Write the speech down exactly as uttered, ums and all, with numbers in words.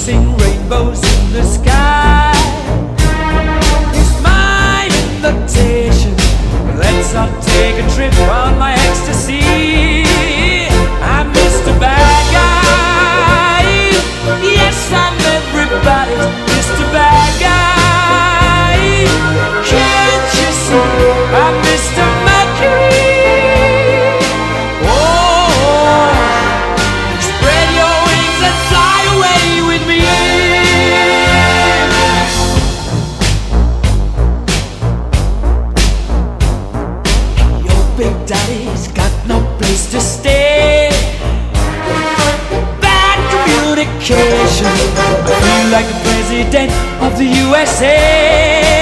chasing rainbows in the sky. It's my invitation. Let's not take a trip on my ecstasy. I'm Mister Bad Guy. Yes, I'm everybody's Mister Bad Guy. Can't you see I'm Mister Mercury? Oh, spread your wings and fly away with me. Your big daddy's got no place to stay. Bad communication. I feel like the president of the U S A.